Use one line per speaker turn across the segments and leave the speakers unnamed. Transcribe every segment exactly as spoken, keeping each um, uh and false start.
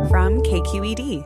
from K Q E D.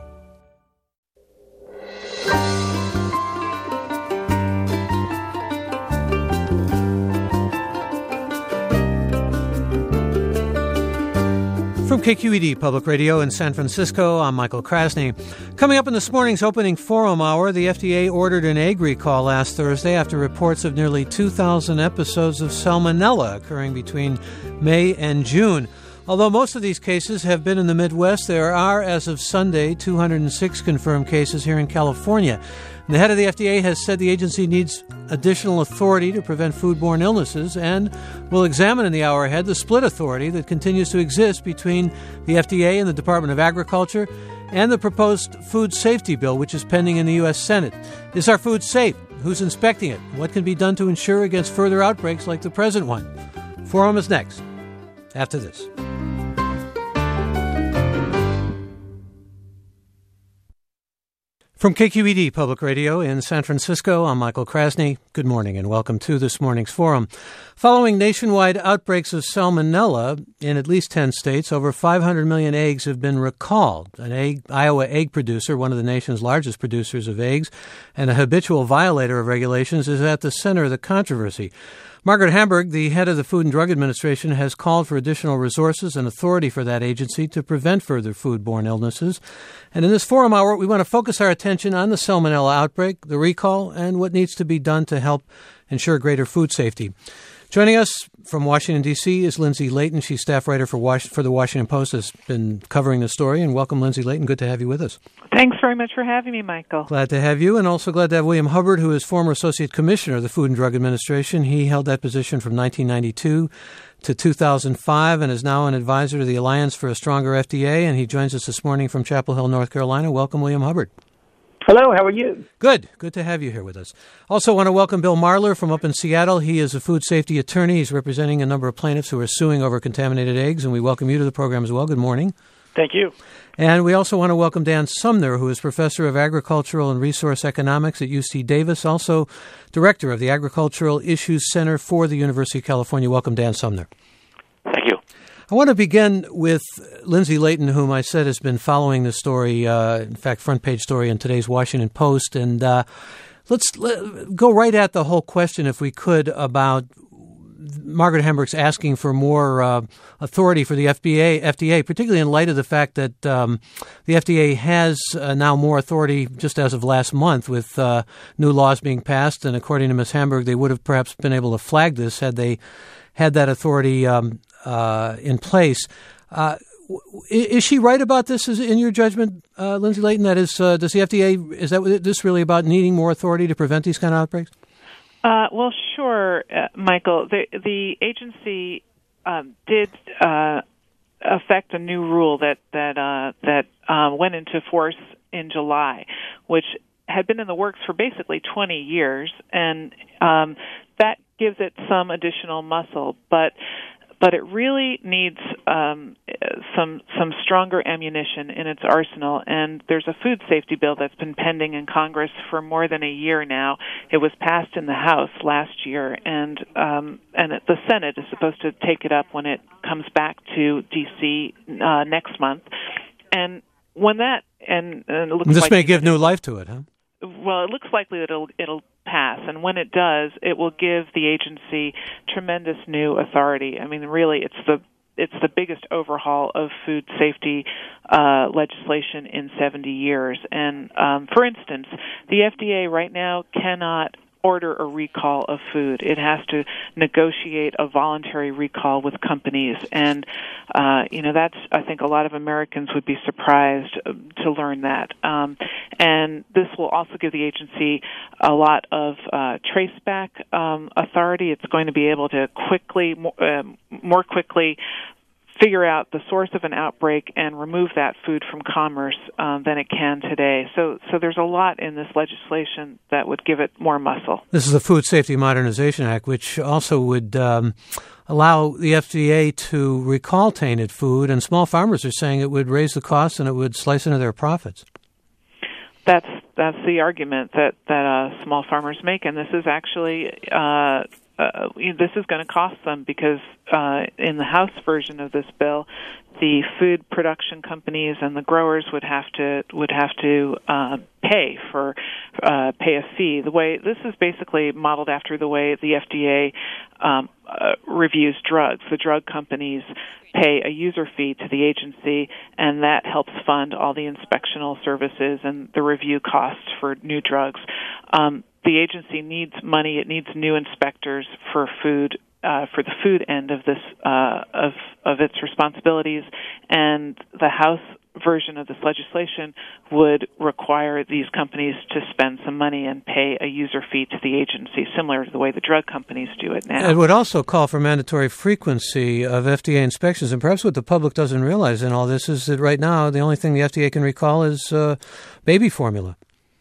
From K Q E D Public Radio in San Francisco, I'm Michael Krasny. Coming up in this morning's opening forum hour, the F D A ordered an egg recall last Thursday after reports of nearly two thousand episodes of salmonella occurring between May and June. Although most of these cases have been in the Midwest, there are, as of Sunday, two hundred six confirmed cases here in California. And the head of the F D A has said the agency needs additional authority to prevent foodborne illnesses and will examine in the hour ahead the split authority that continues to exist between the F D A and the Department of Agriculture and the proposed food safety bill, which is pending in the U S Senate. Is our food safe? Who's inspecting it? What can be done to ensure against further outbreaks like the present one? Forum is next, after this. From K Q E D Public Radio in San Francisco, I'm Michael Krasny. Good morning and welcome to this morning's forum. Following nationwide outbreaks of salmonella in at least ten states, over five hundred million eggs have been recalled. An egg, Iowa egg producer, one of the nation's largest producers of eggs, and a habitual violator of regulations, is at the center of the controversy. Margaret Hamburg, the head of the Food and Drug Administration, has called for additional resources and authority for that agency to prevent further foodborne illnesses. And in this forum hour, we want to focus our attention on the salmonella outbreak, the recall, and what needs to be done to help ensure greater food safety. Joining us from Washington, D C is Lindsay Layton. She's staff writer for Was- for the Washington Post, has been covering the story. And welcome, Lindsay Layton. Good to have you with us.
Thanks very much for having me, Michael.
Glad to have you, and also glad to have William Hubbard, who is former Associate Commissioner of the Food and Drug Administration. He held that position from nineteen ninety-two to two thousand five and is now an advisor to the Alliance for a Stronger F D A, and he joins us this morning from Chapel Hill, North Carolina. Welcome, William Hubbard.
Hello, how are you?
Good. Good to have you here with us. Also want to welcome Bill Marler from up in Seattle. He is a food safety attorney. He's representing a number of plaintiffs who are suing over contaminated eggs, and we welcome you to the program as well. Good morning.
Thank you.
And we also want to welcome Dan Sumner, who is professor of agricultural and resource economics at U C Davis, also director of the Agricultural Issues Center for the University of California. Welcome, Dan Sumner.
Thank you.
I want to begin with Lindsay Layton, whom I said has been following the story, uh, in fact, front page story in today's Washington Post. And uh, let's let, go right at the whole question, if we could, about Margaret Hamburg's asking for more uh, authority for the F D A, F D A, particularly in light of the fact that um, the F D A has uh, now more authority just as of last month with uh, new laws being passed. And according to Miz Hamburg, they would have perhaps been able to flag this had they had that authority um, uh, in place. Uh, is she right about this in your judgment, uh, Lindsay Layton? That is, uh, does the F D A, is that this really about needing more authority to prevent these kind of outbreaks?
Uh, well, sure, uh, Michael. The, the agency um, did uh, affect a new rule that that uh, that uh, went into force in July, which had been in the works for basically twenty years, and um, that gives it some additional muscle, but. But it really needs um, some some stronger ammunition in its arsenal. And there's a food safety bill that's been pending in Congress for more than a year now. It was passed in the House last year, and um, and the Senate is supposed to take it up when it comes back to D C uh, next month. And when that and, and it looks
this
like
may give new life to it, huh?
Well, it looks likely that it'll it'll pass, and when it does, it will give the agency tremendous new authority. I mean, really, it's the it's the biggest overhaul of food safety uh, legislation in seventy years. And um, for instance, the F D A right now cannot order a recall of food. It has to negotiate a voluntary recall with companies. And, uh, you know, that's, I think a lot of Americans would be surprised to learn that. Um, and this will also give the agency a lot of uh, traceback um, authority. It's going to be able to quickly, uh, more quickly, figure out the source of an outbreak and remove that food from commerce um, than it can today. So so there's a lot in this legislation that would give it more muscle.
This is the Food Safety Modernization Act, which also would um, allow the F D A to recall tainted food, and small farmers are saying it would raise the costs and it would slice into their profits.
That's that's the argument that, that uh, small farmers make, and this is actually uh, uh, this is going to cost them because uh, in the House version of this bill, the food production companies and the growers would have to would have to uh, pay for uh, pay a fee. The way this is basically modeled after the way the F D A um, uh, reviews drugs. The drug companies pay a user fee to the agency, and that helps fund all the inspectional services and the review costs for new drugs. Um, the agency needs money. It needs new inspectors for food. Uh, for the food end of this uh, of of its responsibilities, and the House version of this legislation would require these companies to spend some money and pay a user fee to the agency, similar to the way the drug companies do it now.
It would also call for mandatory frequency of F D A inspections, and perhaps what the public doesn't realize in all this is that right now the only thing the F D A can recall is uh, baby formula.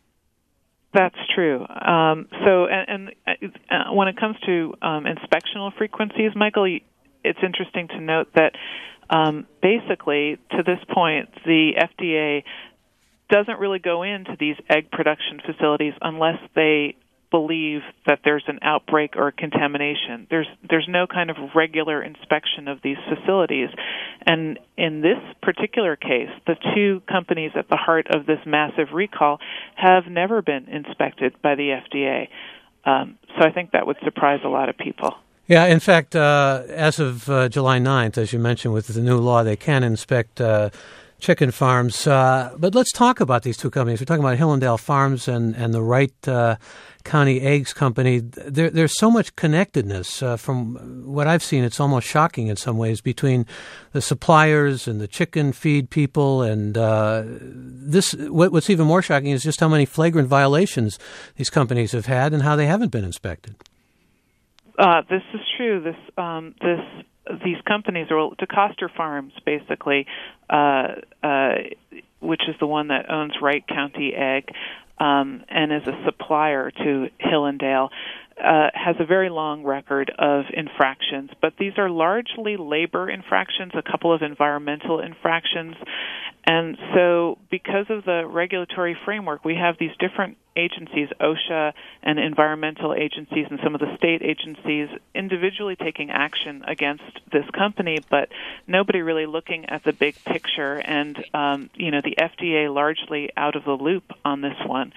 That's true. Um, so, and, and uh, when it comes to um, inspectional frequencies, Michael, it's interesting to note that um, basically, to this point, the F D A doesn't really go into these egg production facilities unless they believe that there's an outbreak or contamination. There's there's no kind of regular inspection of these facilities. And in this particular case, the two companies at the heart of this massive recall have never been inspected by the F D A. Um, so I think that would surprise a lot of people.
Yeah, in fact, uh, as of uh, July ninth, as you mentioned, with the new law, they can inspect uh, chicken farms. Uh, but let's talk about these two companies. We're talking about Hillendale Farms and, and the Wright uh, County Eggs Company. There, there's so much connectedness. Uh, from what I've seen, it's almost shocking in some ways between the suppliers and the chicken feed people. And uh, this, what, what's even more shocking is just how many flagrant violations these companies have had and how they haven't been inspected.
Uh, this is true. This um, this these companies are DeCoster Farms, basically, uh, uh, which is the one that owns Wright County Egg um, and is a supplier to Hillendale, uh, has a very long record of infractions. But these are largely labor infractions, a couple of environmental infractions. And so because of the regulatory framework, we have these different agencies, OSHA and environmental agencies and some of the state agencies, individually taking action against this company, but nobody really looking at the big picture. And, um, you know, the F D A largely out of the loop on this one.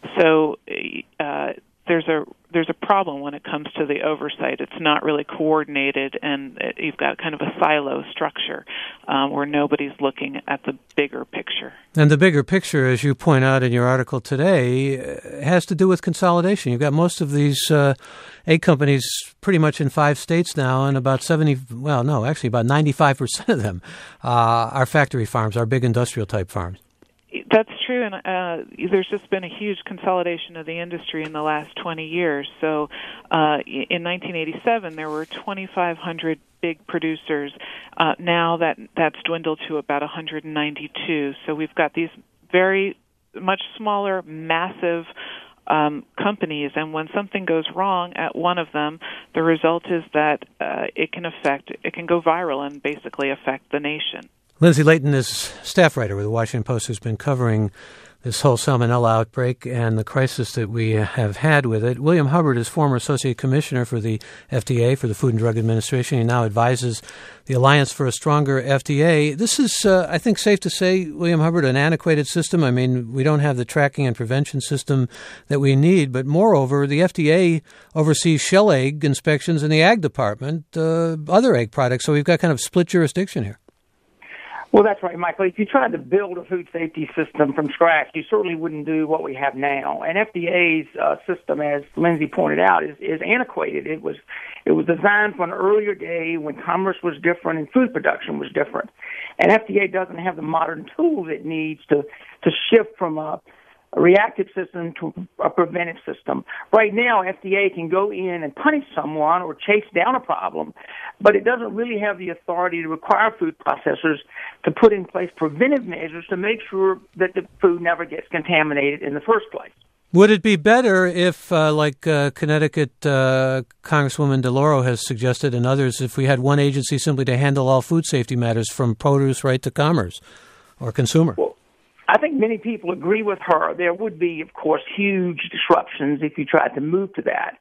So uh, there's a there's a problem when it comes to the oversight. It's not really coordinated, and it, you've got kind of a silo structure um, where nobody's looking at the bigger picture.
And the bigger picture, as you point out in your article today, has to do with consolidation. You've got most of these uh, egg companies pretty much in five states now, and about seventy, well, no, actually about ninety-five percent of them uh, are factory farms, are big industrial-type farms.
That's true, and uh, there's just been a huge consolidation of the industry in the last twenty years. So uh, in nineteen eighty-seven, there were twenty-five hundred big producers. Uh, now that that's dwindled to about one hundred ninety-two. So we've got these very much smaller, massive um, companies, and when something goes wrong at one of them, the result is that uh, it can affect, it can go viral and basically affect the nation.
Lindsay Layton is staff writer with the Washington Post who's been covering this whole salmonella outbreak and the crisis that we have had with it. William Hubbard is former Associate Commissioner for the F D A, for the Food and Drug Administration. He now advises the Alliance for a Stronger F D A. This is, uh, I think, safe to say, William Hubbard, an antiquated system. I mean, we don't have the tracking and prevention system that we need. But moreover, the F D A oversees shell egg inspections in the Ag Department, uh, other egg products. So we've got kind of split jurisdiction here.
Well, that's right, Michael. If you tried to build a food safety system from scratch, you certainly wouldn't do what we have now. And F D A's uh, system, as Lindsay pointed out, is, is antiquated. It was it was designed for an earlier day when commerce was different and food production was different. And F D A doesn't have the modern tools it needs to, to shift from a, a reactive system to a preventive system. Right now, F D A can go in and punish someone or chase down a problem, but it doesn't really have the authority to require food processors to put in place preventive measures to make sure that the food never gets contaminated in the first place.
Would it be better if, uh, like uh, Connecticut uh, Congresswoman DeLauro has suggested and others, if we had one agency simply to handle all food safety matters from produce right to commerce or consumer?
Well, I think many people agree with her. There would be, of course, huge disruptions if you tried to move to that.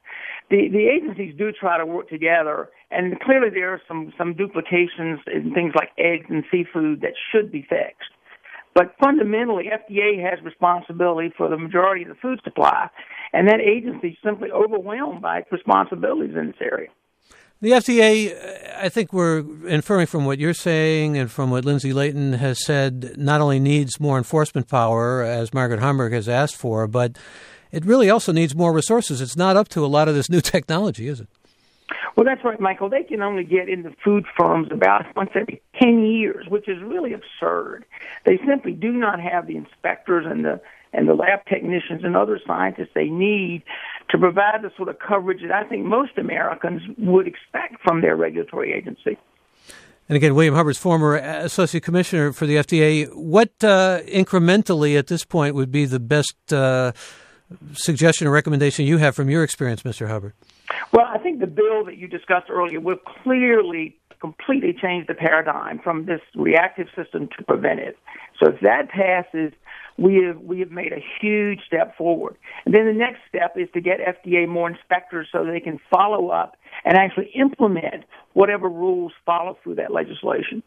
the, the agencies do try to work together, and clearly there are some, some duplications in things like eggs and seafood that should be fixed. But fundamentally, F D A has responsibility for the majority of the food supply, and that agency is simply overwhelmed by its responsibilities in this area.
The F D A, I think we're inferring from what you're saying and from what Lindsay Layton has said, not only needs more enforcement power, as Margaret Hamburg has asked for, but it really also needs more resources. It's not up to a lot of this new technology, is it?
Well, that's right, Michael. They can only get into food firms about once every ten years, which is really absurd. They simply do not have the inspectors and the and the lab technicians and other scientists they need to provide the sort of coverage that I think most Americans would expect from their regulatory agency.
And again, William Hubbard's former Associate Commissioner for the F D A. What uh, incrementally at this point would be the best uh, suggestion or recommendation you have from your experience, Mister Hubbard?
Well, I think the bill that you discussed earlier will clearly completely change the paradigm from this reactive system to preventive. So if that passes, we have we have made a huge step forward. And then the next step is to get F D A more inspectors so they can follow up and actually implement whatever rules follow through that legislation.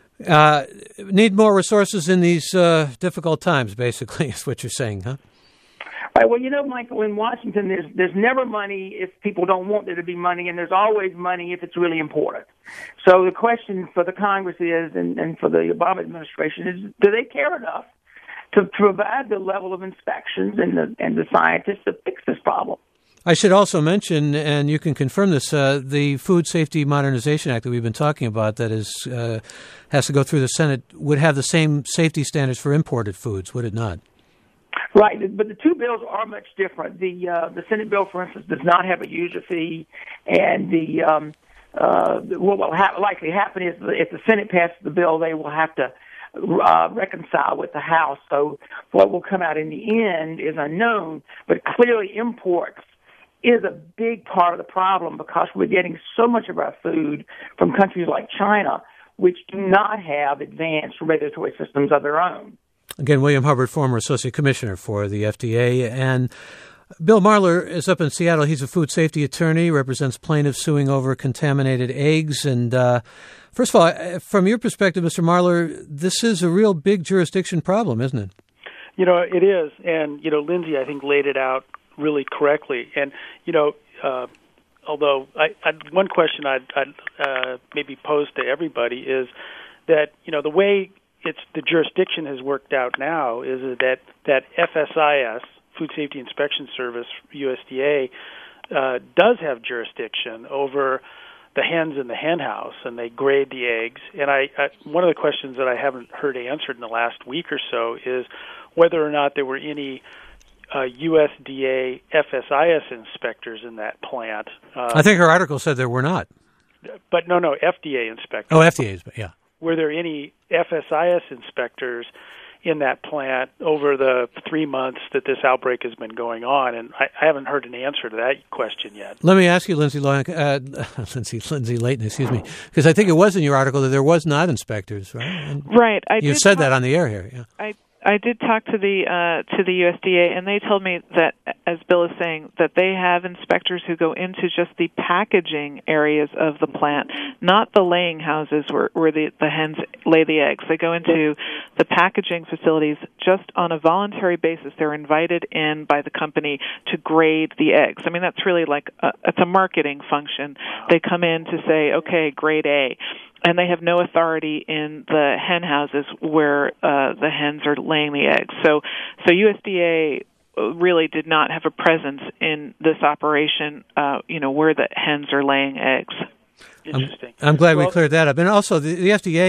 Uh, need more resources in these uh, difficult times, basically, is what you're saying, huh?
Right. Well, you know, Michael, in Washington, there's there's never money if people don't want there to be money, and there's always money if it's really important. So the question for the Congress is, and, and for the Obama administration is, do they care enough to provide the level of inspections and the and the scientists to fix this problem?
I should also mention, and you can confirm this, uh, the Food Safety Modernization Act that we've been talking about that is uh, has to go through the Senate would have the same safety standards for imported foods, would it not?
Right, but the two bills are much different. The uh, the Senate bill, for instance, does not have a user fee, and the um, uh, what will ha- likely happen is if the Senate passes the bill, they will have to uh, reconcile with the House. So what will come out in the end is unknown, but clearly imports is a big part of the problem because we're getting so much of our food from countries like China, which do not have advanced regulatory systems of their own.
Again, William Hubbard, former Associate Commissioner for the F D A. And Bill Marler is up in Seattle. He's a food safety attorney, represents plaintiffs suing over contaminated eggs. And uh, first of all, from your perspective, Mister Marler, this is a real big jurisdiction problem, isn't it?
You know, it is. And, you know, Lindsay, I think, laid it out really correctly. And, you know, uh, although I, I, one question I'd, I'd uh, maybe pose to everybody is that, you know, the way it's the jurisdiction has worked out now is that that F S I S, Food Safety Inspection Service, U S D A, uh, does have jurisdiction over the hens in the hen house, and they grade the eggs. And I, I one of the questions that I haven't heard answered in the last week or so is whether or not there were any uh, U S D A F S I S inspectors in that plant. Uh,
I think her article said there were not.
But no, no, F D A inspectors.
Oh, F D A's, yeah.
Were there any F S I S inspectors in that plant over the three months that this outbreak has been going on? And I, I haven't heard an answer to that question yet.
Let me ask you, Lindsay, uh, Lindsay, Lindsay Layton, excuse me, because I think it was in your article that there was not inspectors, right? And
right. I
you
did
said
talk,
that on the air here. Yeah.
I I did talk to the uh, to the U S D A, and they told me that, as Bill is saying, that they have inspectors who go into just the packaging areas of the plant, not the laying houses where, where the, the hens lay the eggs. They go into the packaging facilities just on a voluntary basis. They're invited in by the company to grade the eggs. I mean, that's really like a, it's a marketing function. They come in to say, okay, grade A. And they have no authority in the hen houses where uh, the hens are laying the eggs. So, so U S D A really did not have a presence in this operation, uh, you know, where the hens are laying eggs.
Interesting.
I'm, I'm glad
well,
we cleared that up. And also, the, the F D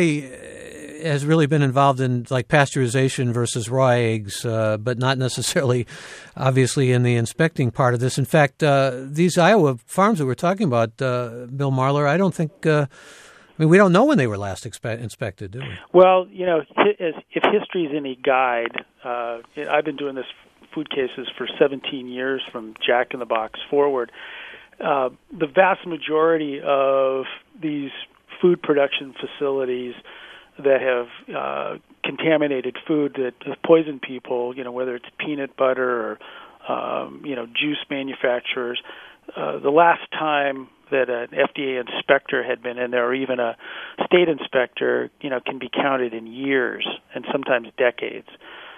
A has really been involved in like pasteurization versus raw eggs, uh, but not necessarily, obviously, in the inspecting part of this. In fact, uh, these Iowa farms that we're talking about, uh, Bill Marler, I don't think. Uh, I mean, we don't know when they were last expe- inspected, do we?
Well, you know, if history is any guide, uh, I've been doing this food cases for seventeen years from Jack in the Box forward. Uh, the vast majority of these food production facilities that have uh, contaminated food that have poisoned people, you know, whether it's peanut butter or, um, you know, juice manufacturers, uh, the last time that an F D A inspector had been in there, or even a state inspector, you know, can be counted in years and sometimes decades.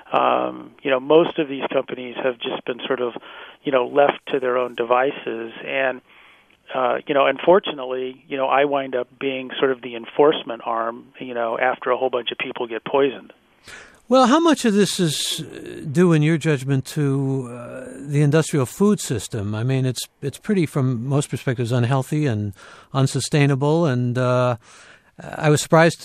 Um, you know, most of these companies have just been sort of, you know, left to their own devices. And, uh, you know, unfortunately, you know, I wind up being sort of the enforcement arm, you know, after a whole bunch of people get poisoned.
Well, how much of this is due, in your judgment, to uh, the industrial food system? I mean, it's it's pretty, from most perspectives, unhealthy and unsustainable. And uh, I was surprised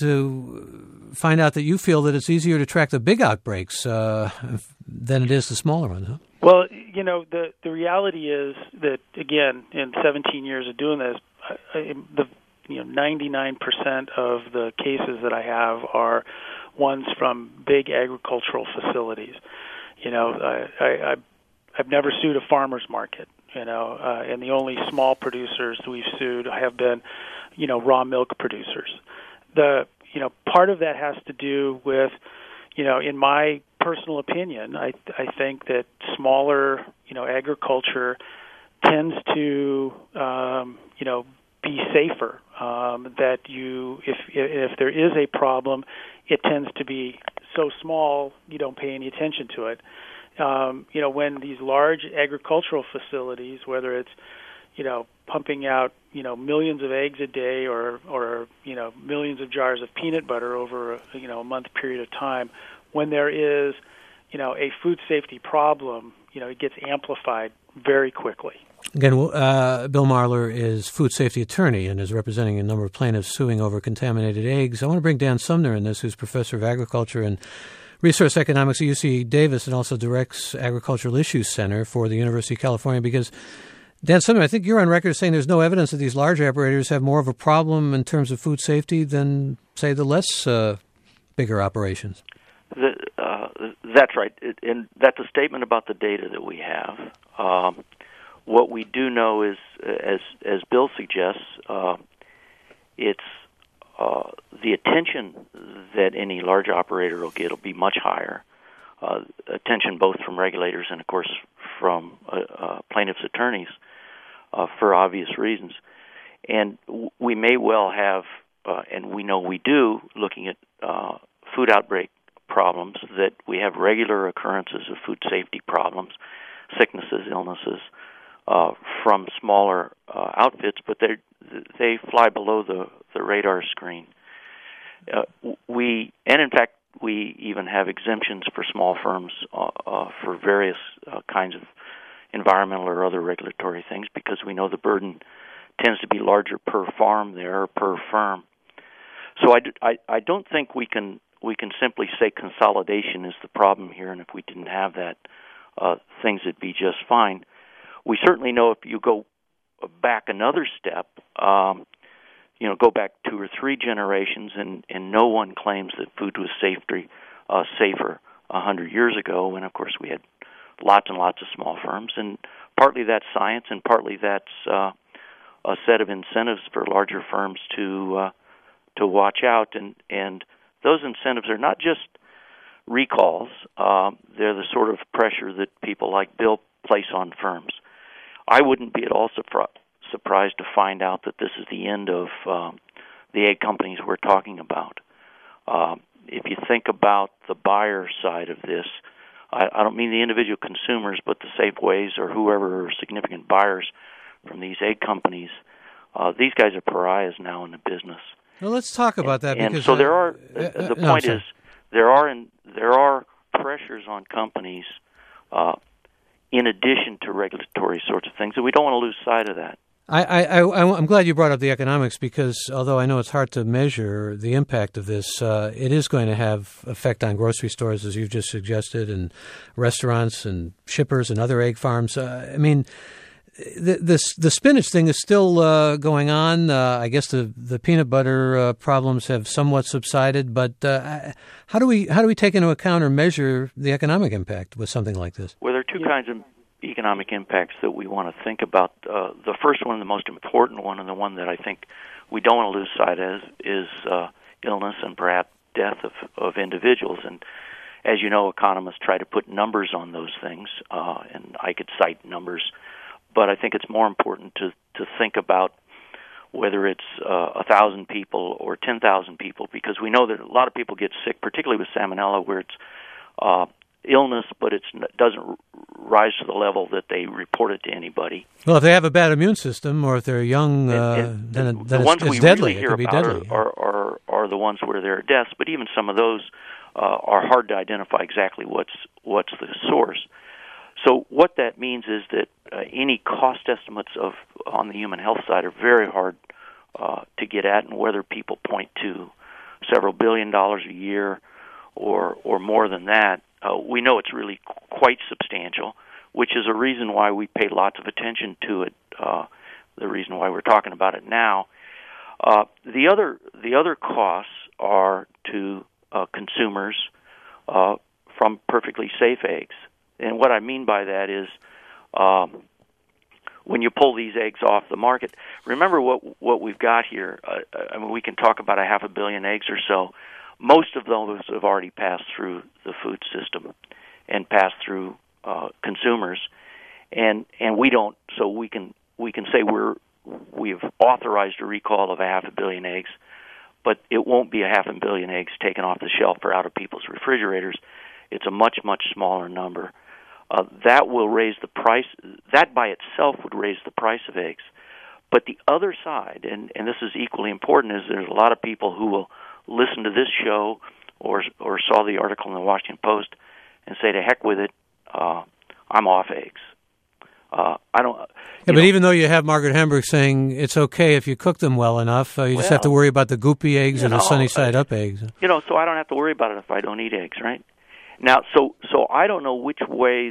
to find out that you feel that it's easier to track the big outbreaks uh, than it is the smaller ones, huh?
Well, you know, the the reality is that, again, in seventeen years of doing this, I, the you know ninety-nine percent of the cases that I have are ones from big agricultural facilities. You know, I, I, I've never sued a farmer's market, you know, uh, and the only small producers we've sued have been, you know, raw milk producers. The, you know, part of that has to do with, you know, in my personal opinion, I, I think that smaller, you know, agriculture tends to, um, you know, be safer. Um, that you, if if there is a problem, it tends to be so small you don't pay any attention to it. Um, you know, when these large agricultural facilities, whether it's, you know, pumping out, you know, millions of eggs a day or, or you know, millions of jars of peanut butter over, a, you know, a month period of time, when there is, you know, a food safety problem, you know, it gets amplified very quickly.
Again, uh, Bill Marler is food safety attorney and is representing a number of plaintiffs suing over contaminated eggs. I want to bring Dan Sumner in this, who's professor of agriculture and resource economics at U C Davis and also directs Agricultural Issues Center for the University of California, because, Dan Sumner, I think you're on record saying there's no evidence that these large operators have more of a problem in terms of food safety than, say, the less uh, bigger operations.
The, uh, that's right, it, and that's a statement about the data that we have. Um, what we do know is, as as Bill suggests, uh, it's uh, the attention that any large operator will get will be much higher. Uh, attention both from regulators and, of course, from uh, uh, plaintiffs' attorneys uh, for obvious reasons. And w- we may well have, uh, and we know we do, looking at uh, food outbreak problems, that we have regular occurrences of food safety problems, sicknesses, illnesses, uh, from smaller uh, outfits, but they they fly below the, the radar screen. Uh, we and in fact we even have exemptions for small firms uh, uh, for various uh, kinds of environmental or other regulatory things, because we know the burden tends to be larger per farm there or per firm. So I, I, I don't think we can we can simply say consolidation is the problem here, and if we didn't have that, uh, things would be just fine. We certainly know if you go back another step, um, you know, go back two or three generations, and, and no one claims that food was safer, uh, safer a hundred years ago. And of course, we had lots and lots of small firms, and partly that's science, and partly that's uh, a set of incentives for larger firms to uh, to watch out. And and those incentives are not just recalls; uh, they're the sort of pressure that people like Bill place on firms. I wouldn't be at all surprised. surprised to find out that this is the end of um, the egg companies we're talking about. Um, if you think about the buyer side of this, I, I don't mean the individual consumers, but the Safeways or whoever are significant buyers from these egg companies. Uh, these guys are pariahs now in the business.
Well, let's talk about that.
And,
because
and so
uh,
there are.
Uh,
the
no,
point is, there are in, there are pressures on companies. Uh, in addition to regulatory sorts of things, and we don't want to lose sight of that.
I, I, I, I'm glad you brought up the economics, because although I know it's hard to measure the impact of this, uh, it is going to have effect on grocery stores, as you've just suggested, and restaurants and shippers and other egg farms. Uh, I mean, the, this, the spinach thing is still uh, going on. Uh, I guess the, the peanut butter uh, problems have somewhat subsided, but uh, how do we how do we take into account or measure the economic impact with something like this?
Well, there are two yeah. kinds of economic impacts that we want to think about. Uh, the first one, the most important one, and the one that I think we don't want to lose sight of, is uh, illness and perhaps death of, of individuals. And as you know, economists try to put numbers on those things, uh, and I could cite numbers but I think it's more important to, to think about whether it's uh, one thousand people or ten thousand people, because we know that a lot of people get sick, particularly with salmonella, where it's uh, illness, but it doesn't rise to the level that they report it to anybody.
Well, if they have a bad immune system, or if they're young, uh,
and, and
then, it, then
the
it's,
ones
it's
we
deadly.
Really hear
it could be
about
deadly.
Are, are, are, are the ones where there are deaths, but even some of those uh, are hard to identify exactly what's what's the source. So what that means is that uh, any cost estimates of on the human health side are very hard uh, to get at, and whether people point to several billion dollars a year or or more than that, uh, we know it's really quite substantial, which is a reason why we pay lots of attention to it. Uh, the reason why we're talking about it now. Uh, the other the other costs are to uh, consumers uh, from perfectly safe eggs. And what I mean by that is um, when you pull these eggs off the market, remember what what we've got here. Uh, I mean, we can talk about a half a billion eggs or so. Most of those have already passed through the food system and passed through uh, consumers, and and we don't. So we can we can say we're we've authorized a recall of a half a billion eggs, but it won't be a half a billion eggs taken off the shelf or out of people's refrigerators. It's a much, much smaller number. Uh, that will raise the price. That by itself would raise the price of eggs. But the other side, and, and this is equally important, is there's a lot of people who will listen to this show or or saw the article in the Washington Post and say, to heck with it, uh, I'm off eggs. Uh, I don't.
Yeah, but know, even though you have Margaret Hamburg saying it's okay if you cook them well enough, uh, you well, just have to worry about the goopy eggs or know, the sunny side up eggs.
You know, so I don't have to worry about it if I don't eat eggs, right? Now, so so I don't know which way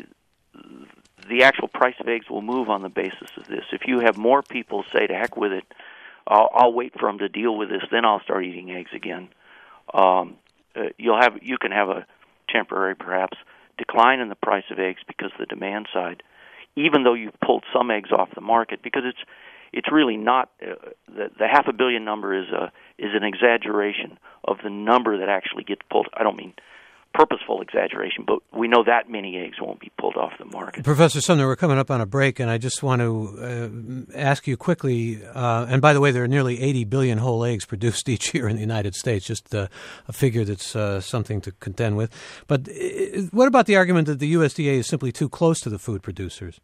the actual price of eggs will move on the basis of this. If you have more people say, to heck with it, I'll, I'll wait for them to deal with this, then I'll start eating eggs again. Um, uh, you'll have you can have a temporary, perhaps, decline in the price of eggs because of the demand side, even though you've pulled some eggs off the market, because it's it's really not uh, the, the half a billion number is a is an exaggeration of the number that actually gets pulled. I don't mean purposeful exaggeration, but we know that many eggs won't be pulled off the market.
Professor Sumner, we're coming up on a break, and I just want to uh, ask you quickly, uh, and by the way, there are nearly eighty billion whole eggs produced each year in the United States, just uh, a figure that's uh, something to contend with. But uh, what about the argument that the U S D A is simply too close to the food producers?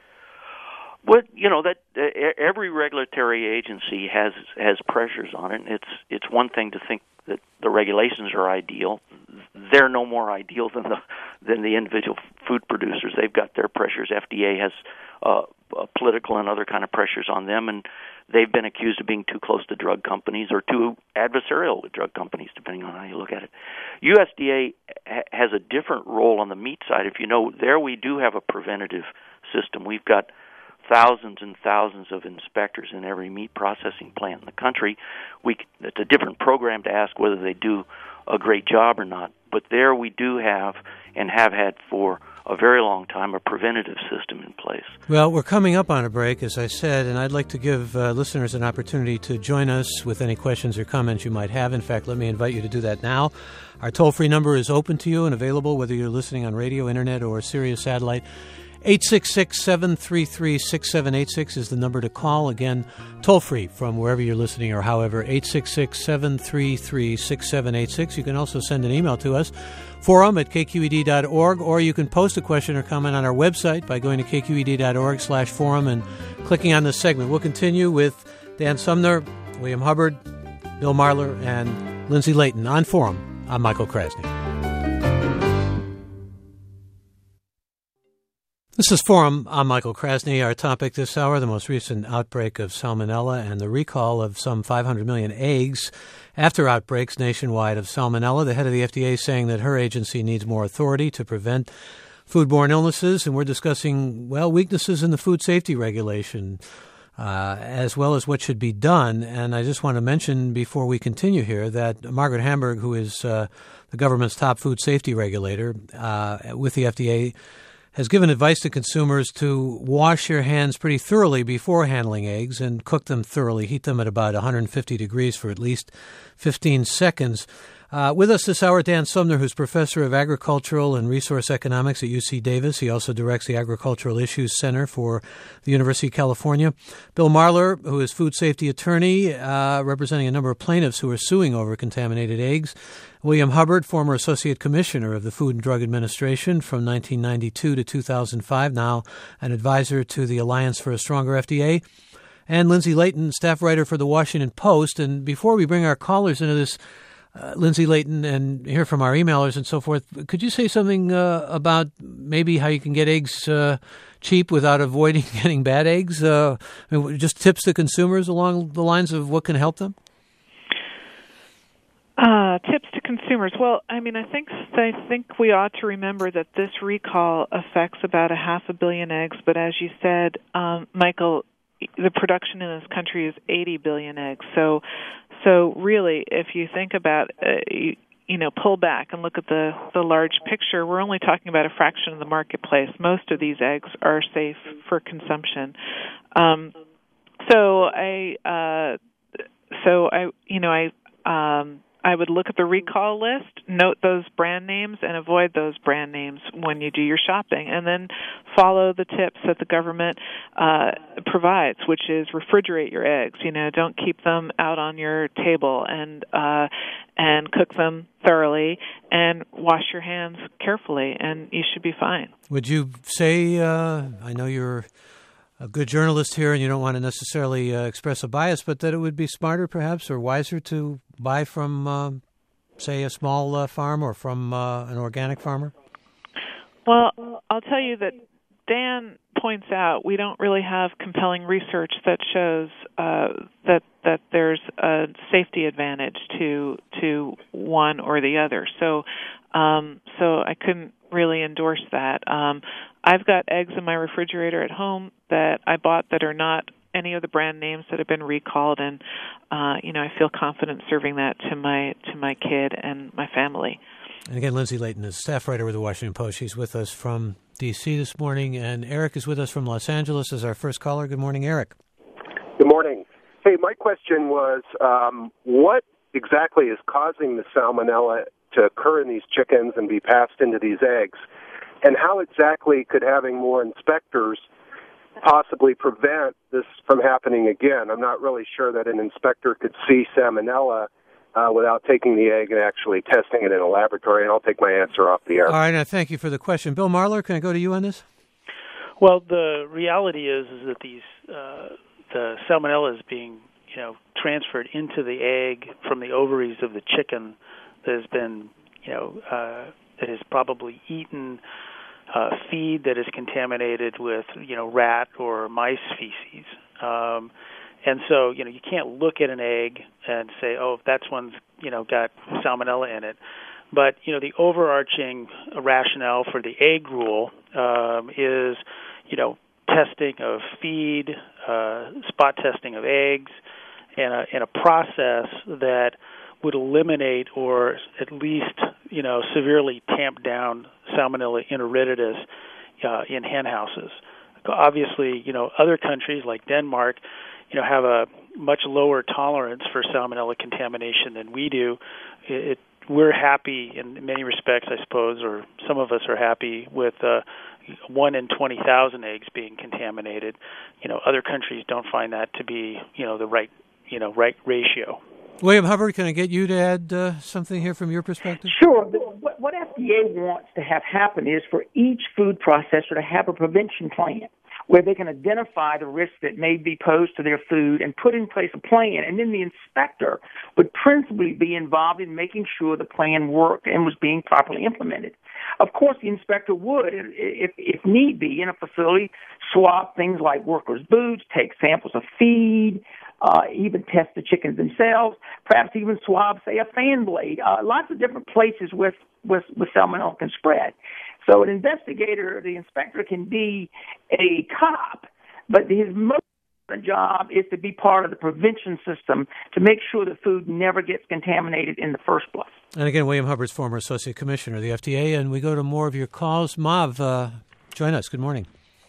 Well, you know, that uh, every regulatory agency has has pressures on it. It's it's one thing to think that the regulations are ideal. They're no more ideal than the than the individual food producers. They've got their pressures. F D A has uh, political and other kind of pressures on them, and they've been accused of being too close to drug companies or too adversarial with drug companies, depending on how you look at it. U S D A ha- has a different role on the meat side. If you know, there we do have a preventative system. We've got thousands and thousands of inspectors in every meat processing plant in the country. We, it's a different program to ask whether they do a great job or not. But there we do have, and have had for a very long time, a preventative system in place.
Well, we're coming up on a break, as I said, and I'd like to give uh, listeners an opportunity to join us with any questions or comments you might have. In fact, let me invite you to do that now. Our toll-free number is open to you and available whether you're listening on radio, internet, or Sirius satellite. eight six six, seven three three, six seven eight six is the number to call. Again, toll-free from wherever you're listening or however, eight six six, seven three three, six seven eight six. You can also send an email to us, forum at k q e d dot org, or you can post a question or comment on our website by going to k q e d dot org slash forum and clicking on this segment. We'll continue with Dan Sumner, William Hubbard, Bill Marler, and Lindsay Layton on Forum. I'm Michael Krasny. This is Forum. I'm Michael Krasny. Our topic this hour, the most recent outbreak of salmonella and the recall of some five hundred million eggs after outbreaks nationwide of salmonella. The head of the F D A saying that her agency needs more authority to prevent foodborne illnesses, and we're discussing, well, weaknesses in the food safety regulation, uh, as well as what should be done. And I just want to mention before we continue here that Margaret Hamburg, who is uh, the government's top food safety regulator uh, with the F D A, has given advice to consumers to wash your hands pretty thoroughly before handling eggs and cook them thoroughly. Heat them at about one hundred fifty degrees for at least fifteen seconds. Uh, with us this hour, Dan Sumner, who's professor of agricultural and resource economics at U C Davis. He also directs the Agricultural Issues Center for the University of California. Bill Marler, who is food safety attorney, uh, representing a number of plaintiffs who are suing over contaminated eggs. William Hubbard, former associate commissioner of the Food and Drug Administration from nineteen ninety-two to two thousand five, now an advisor to the Alliance for a Stronger F D A. And Lindsay Layton, staff writer for the Washington Post. And before we bring our callers into this, Uh, Lindsay Layton, and hear from our emailers and so forth, could you say something uh, about maybe how you can get eggs uh, cheap without avoiding getting bad eggs? Uh, I mean, just tips to consumers along the lines of what can help them?
Uh, tips to consumers. Well, I mean, I think I think we ought to remember that this recall affects about a half a billion eggs. But as you said, um, Michael, the production in this country is eighty billion eggs. So, so really, if you think about, uh, you, you know, pull back and look at the, the large picture, we're only talking about a fraction of the marketplace. Most of these eggs are safe for consumption. Um, so I, uh, so I, you know, I. Um, I would look at the recall list, note those brand names, and avoid those brand names when you do your shopping. And then follow the tips that the government uh, provides, which is refrigerate your eggs. You know, don't keep them out on your table, and uh, and cook them thoroughly, and wash your hands carefully, and you should be fine.
Would you say, uh, I know you're a good journalist here and you don't want to necessarily uh, express a bias, but that it would be smarter perhaps or wiser to buy from, uh, say, a small uh, farm or from uh, an organic farmer?
Well, I'll tell you that Dan points out we don't really have compelling research that shows uh, that that there's a safety advantage to to one or the other. So, um, so I couldn't really endorse that. Um, I've got eggs in my refrigerator at home that I bought that are not any of the brand names that have been recalled, and uh, you know, I feel confident serving that to my to my kid and my family.
And again, Lindsay Layton is staff writer with the Washington Post. She's with us from D C this morning, and Eric is with us from Los Angeles as our first caller. Good morning, Eric.
Good morning. Hey, my question was, um, what exactly is causing the salmonella to occur in these chickens and be passed into these eggs? And how exactly could having more inspectors possibly prevent this from happening again? I'm not really sure that an inspector could see salmonella uh, without taking the egg and actually testing it in a laboratory, and I'll take my answer off the air.
All right, now thank you for the question. Bill Marler, can I go to you on this?
Well, the reality is is that these uh, the salmonella is being you know transferred into the egg from the ovaries of the chicken that has been you know uh, that has probably eaten uh, feed that is contaminated with you know rat or mice feces. Um, And so, you know, you can't look at an egg and say, oh, that's one's, you know, got salmonella in it. But, you know, the overarching rationale for the egg rule um, is, you know, testing of feed, uh, spot testing of eggs, and a, and a process that would eliminate or at least, you know, severely tamp down Salmonella enteritidis uh, in hen houses. Obviously, you know, other countries like Denmark, you know, have a much lower tolerance for salmonella contamination than we do. It, it, we're happy in many respects, I suppose, or some of us are happy with uh, one in twenty thousand eggs being contaminated. You know, other countries don't find that to be, you know, the right, you know, right ratio.
William Hubbard, can I get you to add uh, something here from your perspective?
Sure. What, what F D A wants to have happen is for each food processor to have a prevention plan where they can identify the risks that may be posed to their food and put in place a plan. And then the inspector would principally be involved in making sure the plan worked and was being properly implemented. Of course, the inspector would, if, if need be, in a facility, swab things like workers' boots, take samples of feed, uh, even test the chickens themselves, perhaps even swab, say, a fan blade. Uh, lots of different places with, with, with salmonella can spread. So an investigator, the inspector, can be a cop, but his most important job is to be part of the prevention system to make sure the food never gets contaminated in the first place.
And again, William Hubbard's former associate commissioner of the F D A, and we go to more of your calls. Mav, uh, join us. Good morning.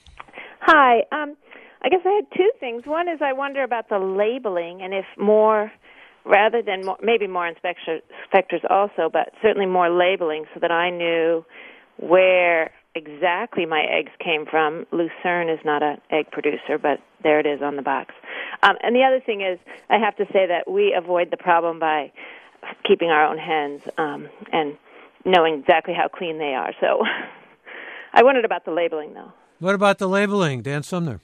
Hi. Um, I guess I had two things. One is I wonder about the labeling and if more rather than more, maybe more inspector, inspectors also, but certainly more labeling so that I knew where exactly my eggs came from. Lucerne is not an egg producer, but there it is on the box. Um, and the other thing is, I have to say that we avoid the problem by keeping our own hens um, and knowing exactly how clean they are. So I wondered about the labeling, though.
What about the labeling, Dan Sumner?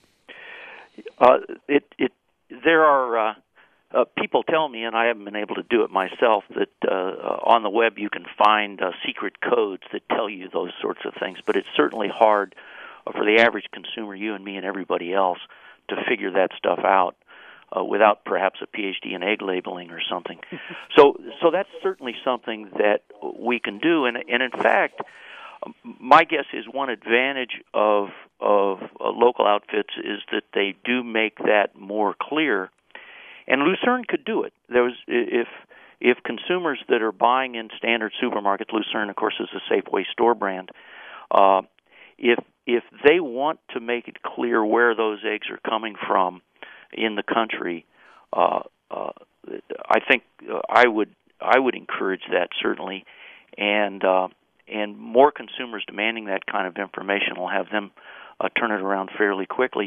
Uh, it, it, there are uh, uh, people tell me, and I haven't been able to do it myself, that uh, on the web you can find uh, secret codes that tell you those sorts of things. But it's certainly hard for the average consumer, you and me and everybody else, to figure that stuff out uh, without perhaps a P H D in egg labeling or something. so, so that's certainly something that we can do. And, and in fact, my guess is one advantage of of uh, local outfits is that they do make that more clear. And Lucerne could do it. There was if if consumers that are buying in standard supermarkets, Lucerne, of course, is a Safeway store brand. Uh, if if they want to make it clear where those eggs are coming from in the country, uh, uh, I think uh, I would I would encourage that certainly, and. Uh, And more consumers demanding that kind of information will have them uh, turn it around fairly quickly.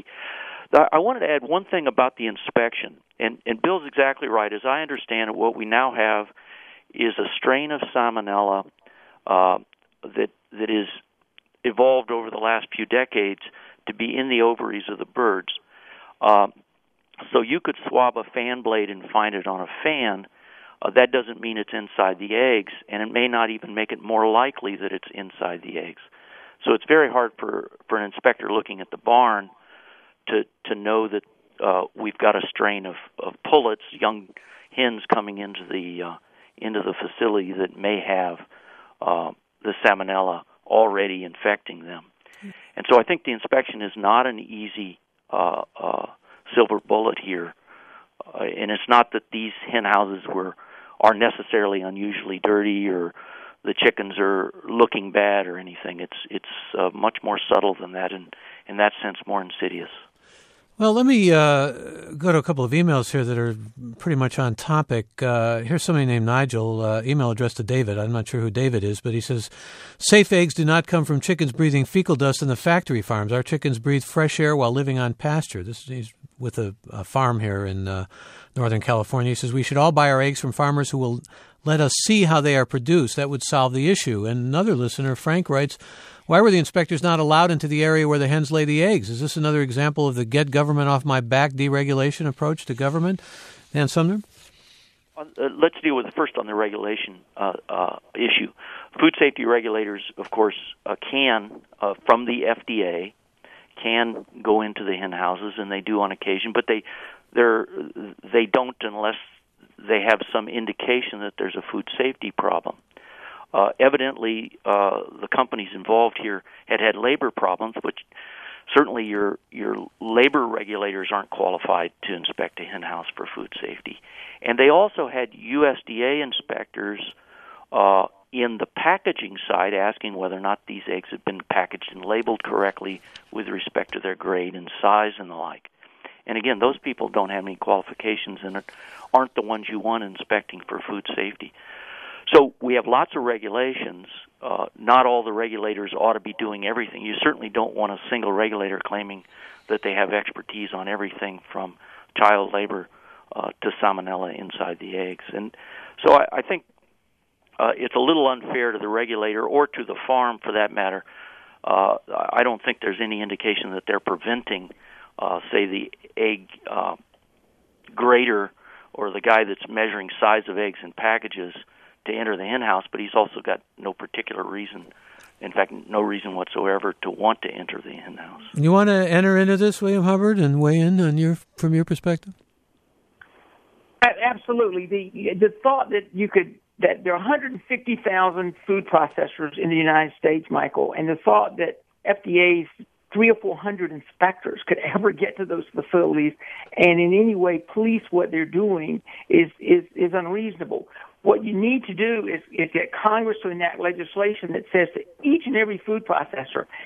I wanted to add one thing about the inspection, and, and Bill's exactly right. As I understand it, what we now have is a strain of Salmonella uh, that that is evolved over the last few decades to be in the ovaries of the birds. Uh, so you could swab a fan blade and find it on a fan. Uh, that doesn't mean it's inside the eggs, and it may not even make it more likely that it's inside the eggs. So it's very hard for, for an inspector looking at the barn to to know that uh, we've got a strain of, of pullets, young hens coming into the uh, into the facility that may have uh, the Salmonella already infecting them. And so I think the inspection is not an easy uh, uh, silver bullet here, uh, and it's not that these hen houses were are necessarily unusually dirty or the chickens are looking bad or anything. It's it's uh, much more subtle than that, and in that sense, more insidious.
Well, let me uh, go to a couple of emails here that are pretty much on topic. Uh, here's somebody named Nigel, uh, email addressed to David. I'm not sure who David is, but he says, safe eggs do not come from chickens breathing fecal dust in the factory farms. Our chickens breathe fresh air while living on pasture. This is with a, a farm here in uh, Northern California. He says, we should all buy our eggs from farmers who will let us see how they are produced. That would solve the issue. And another listener, Frank, writes, why were the inspectors not allowed into the area where the hens lay the eggs? Is this another example of the get government off my back deregulation approach to government? Dan Sumner?
Uh, let's deal with first on the regulation uh, uh, issue. Food safety regulators, of course, uh, can, uh, from the F D A, can go into the hen houses, and they do on occasion, but they they're, they don't unless they have some indication that there's a food safety problem. Uh, evidently, uh, the companies involved here had had labor problems, which certainly your your labor regulators aren't qualified to inspect a hen house for food safety. And they also had U S D A inspectors uh, in the packaging side asking whether or not these eggs had been packaged and labeled correctly with respect to their grade and size and the like. And again, those people don't have any qualifications and aren't the ones you want inspecting for food safety. So we have lots of regulations. Uh, not all the regulators ought to be doing everything. You certainly don't want a single regulator claiming that they have expertise on everything from child labor uh, to Salmonella inside the eggs. And so I, I think uh, it's a little unfair to the regulator or to the farm for that matter. Uh, I don't think there's any indication that they're preventing, uh, say, the egg uh, grader or the guy that's measuring size of eggs in packages to enter the hen house, but he's also got no particular reason, in fact, no reason whatsoever to want to enter the hen house.
You want to enter into this, William Hubbard, and weigh in on your from your perspective?
Absolutely. The the thought that you could that there are one hundred fifty thousand food processors in the United States, Michael, and the thought that F D A's three or four hundred inspectors could ever get to those facilities and in any way police what they're doing is is, is unreasonable. What you need to do is, is get Congress to enact legislation that says to each and every food processor,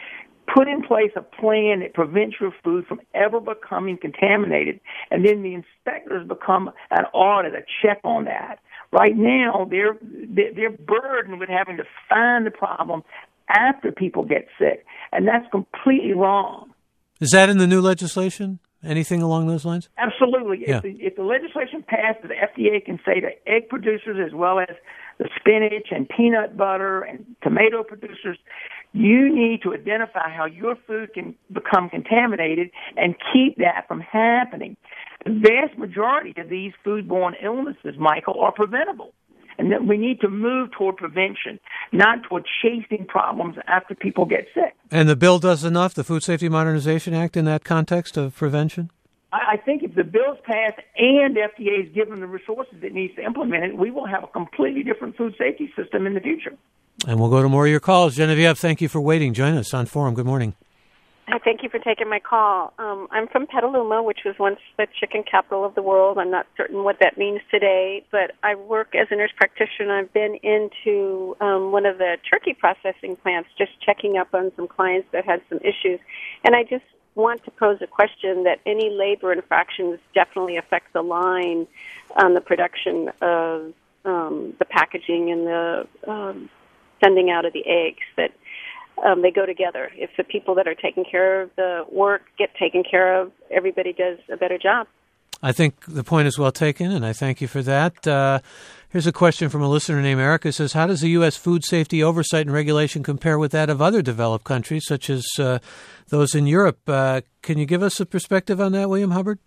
put in place a plan that prevents your food from ever becoming contaminated, and then the inspectors become an audit, a check on that. Right now, they're they're burdened with having to find the problem after people get sick, and that's completely wrong.
Is that in the new legislation? Anything along those lines?
Absolutely.
Yeah.
If, the, if the legislation passed, the F D A can say to egg producers as well as the spinach and peanut butter and tomato producers, you need to identify how your food can become contaminated and keep that from happening. The vast majority of these foodborne illnesses, Michael, are preventable. And that we need to move toward prevention, not toward chasing problems after people get sick.
And the bill does enough, the Food Safety Modernization Act, in that context of prevention?
I think if the bill's passed and F D A is given the resources it needs to implement it, we will have a completely different food safety system in the future.
And we'll go to more of your calls. Genevieve, thank you for waiting. Join us on Forum. Good morning.
Hi, thank you for taking my call. Um, I'm from Petaluma, which was once the chicken capital of the world. I'm not certain what that means today, but I work as a nurse practitioner, and I've been into um, one of the turkey processing plants just checking up on some clients that had some issues. And I just want to pose a question that any labor infractions definitely affect the line on the production of um, the packaging and the um, sending out of the eggs, that Um, they go together. If the people that are taking care of the work get taken care of, everybody does a better job.
I think the point is well taken, and I thank you for that. Uh, here's a question from a listener named Erica. It says, how does the U S food safety oversight and regulation compare with that of other developed countries, such as uh, those in Europe? Uh, can you give us a perspective on that, William Hubbard?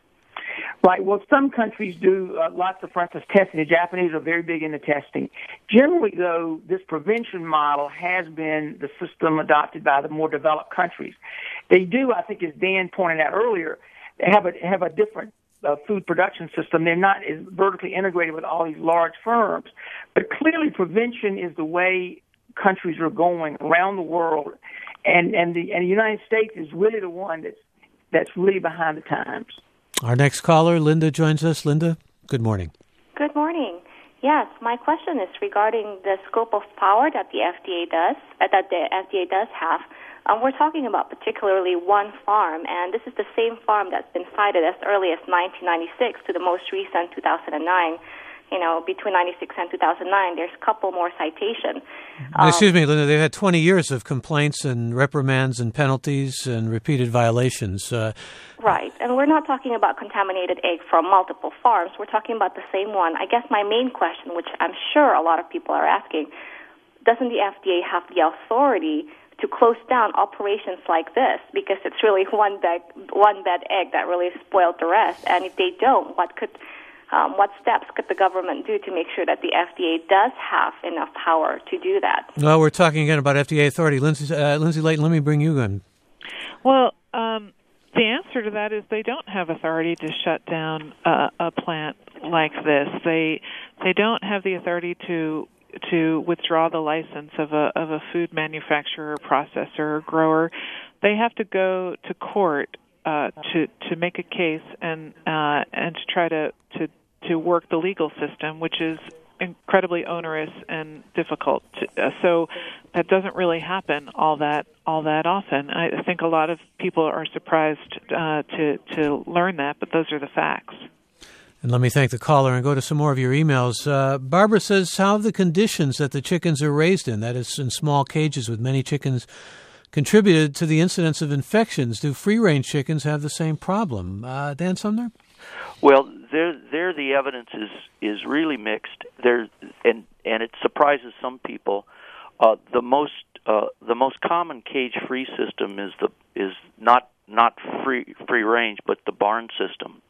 Right. Well, some countries do uh, lots of, for instance, testing. The Japanese are very big into testing. Generally, though, this prevention model has been the system adopted by the more developed countries. They do, I think, as Dan pointed out earlier, they have a have a different uh, food production system. They're not as vertically integrated with all these large firms. But clearly, prevention is the way countries are going around the world, and and the and the United States is really the one that's that's really behind the times.
Our next caller, Linda, joins us. Linda, good morning.
Good morning. Yes, my question is regarding the scope of power that the F D A does, uh, that the F D A does have. Um, we're talking about particularly one farm, and this is the same farm that's been cited as early as nineteen ninety-six to the most recent two thousand nine. You know, between ninety-six and two thousand nine, there's a couple more citations. Um,
Excuse me, Linda, they've had twenty years of complaints and reprimands and penalties and repeated violations. Uh,
right, and we're not talking about contaminated egg from multiple farms. We're talking about the same one. I guess my main question, which I'm sure a lot of people are asking, doesn't the F D A have the authority to close down operations like this? Because it's really one bad, one bad egg that really spoiled the rest. And if they don't, what could... Um, what steps could the government do to make sure that the F D A does have enough power to do that?
Well, we're talking again about F D A authority. Lindsay, uh, Lindsay Layton, let me bring you in.
Well, um, the answer to that is they don't have authority to shut down uh, a plant like this. They they don't have the authority to to withdraw the license of a of a food manufacturer, processor, or grower. They have to go to court uh, to to make a case and uh, and to try to to to work the legal system, which is incredibly onerous and difficult. To, uh, so that doesn't really happen all that all that often. I think a lot of people are surprised uh, to to learn that, but those are the facts.
And let me thank the caller and go to some more of your emails. Uh, Barbara says, how have the conditions that the chickens are raised in, that is in small cages with many chickens, contributed to the incidence of infections? Do free-range chickens have the same problem? Uh, Dan Sumner?
Well, there, there, the evidence is is really mixed. There, and and it surprises some people. Uh, the most uh, the most common cage-free system is the is not not free free range, but the barn system.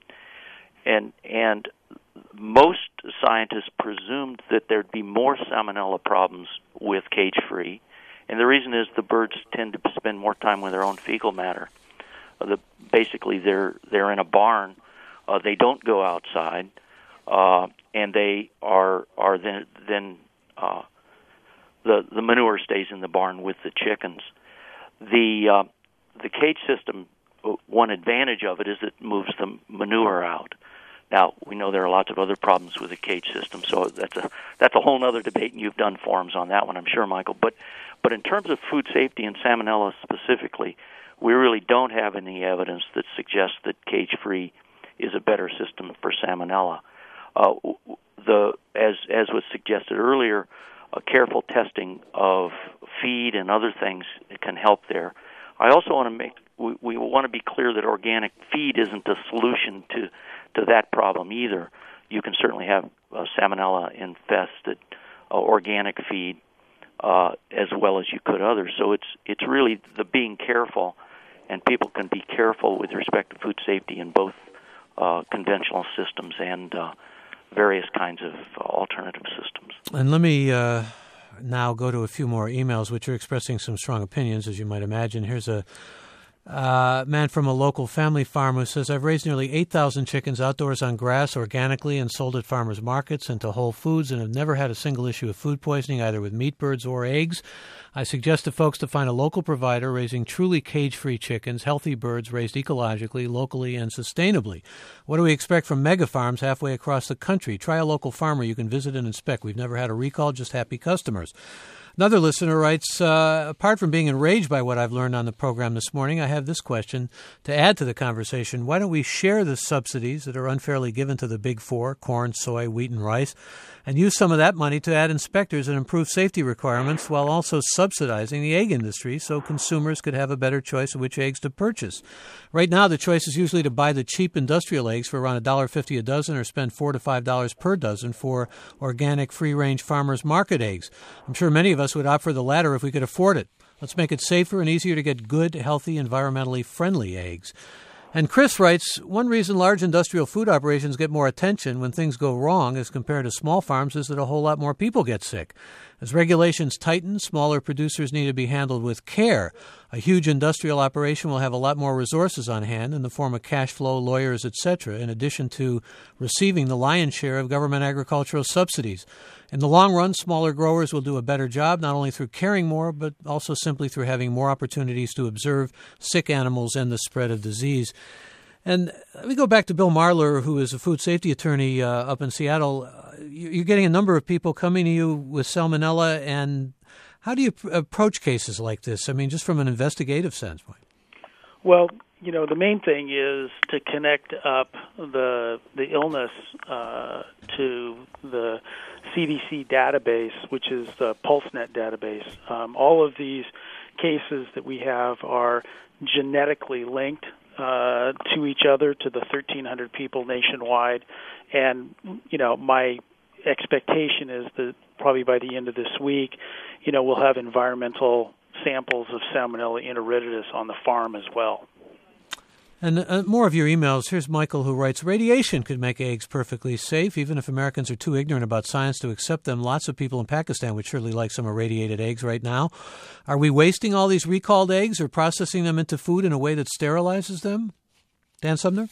And and most scientists presumed that there'd be more salmonella problems with cage-free, and the reason is the birds tend to spend more time with their own fecal matter. Uh, the, basically, they're they're in a barn. Uh, they don't go outside, uh, and they are are then then uh, the the manure stays in the barn with the chickens. The uh, the cage system, one advantage of it is it moves the manure out. Now, we know there are lots of other problems with the cage system, so that's a that's a whole other debate, and you've done forums on that one, I'm sure, Michael. But but in terms of food safety and salmonella specifically, we really don't have any evidence that suggests that cage-free is a better system for salmonella. Uh, the as as was suggested earlier, a careful testing of feed and other things can help there. I also want to make we, we want to be clear that organic feed isn't a solution to to that problem either. You can certainly have uh, salmonella infested uh, organic feed uh, as well as you could others. So it's it's really the being careful, and people can be careful with respect to food safety in both uh, conventional systems and uh, various kinds of uh, alternative systems.
And let me uh, now go to a few more emails, which are expressing some strong opinions, as you might imagine. Here's a uh, man from a local family farm who says, I've raised nearly eight thousand chickens outdoors on grass organically and sold at farmers markets and to Whole Foods, and have never had a single issue of food poisoning, either with meat, birds, or eggs. I suggest to folks to find a local provider raising truly cage-free chickens, healthy birds raised ecologically, locally, and sustainably. What do we expect from mega farms halfway across the country? Try a local farmer you can visit and inspect. We've never had a recall, just happy customers. Another listener writes, uh, apart from being enraged by what I've learned on the program this morning, I have this question to add to the conversation. Why don't we share the subsidies that are unfairly given to the big four, corn, soy, wheat, and rice, and use some of that money to add inspectors and improve safety requirements while also subsidizing the egg industry so consumers could have a better choice of which eggs to purchase? Right now, the choice is usually to buy the cheap industrial eggs for around one dollar fifty a dozen or spend four to five dollars per dozen for organic, free-range farmers market eggs. I'm sure many of us would opt for the latter if we could afford it. Let's make it safer and easier to get good, healthy, environmentally friendly eggs. And Chris writes, one reason large industrial food operations get more attention when things go wrong as compared to small farms is that a whole lot more people get sick. As regulations tighten, smaller producers need to be handled with care. A huge industrial operation will have a lot more resources on hand in the form of cash flow, lawyers, et cetera, in addition to receiving the lion's share of government agricultural subsidies. In the long run, smaller growers will do a better job, not only through caring more, but also simply through having more opportunities to observe sick animals and the spread of disease. And let me go back to Bill Marler, who is a food safety attorney uh, up in Seattle. Uh, you're getting a number of people coming to you with salmonella, and how do you pr- approach cases like this? I mean, just from an investigative standpoint.
Well, you know, the main thing is to connect up the the illness uh, to the C D C database, which is the PulseNet database. Um, all of these cases that we have are genetically linked uh, to each other, to the thirteen hundred people nationwide. And, you know, my expectation is that probably by the end of this week, you know, we'll have environmental samples of Salmonella enteritidis on the farm as well.
And uh, more of your emails. Here's Michael, who writes, radiation could make eggs perfectly safe, even if Americans are too ignorant about science to accept them. Lots of people in Pakistan would surely like some irradiated eggs right now. Are we wasting all these recalled eggs or processing them into food in a way that sterilizes them? Dan Sumner?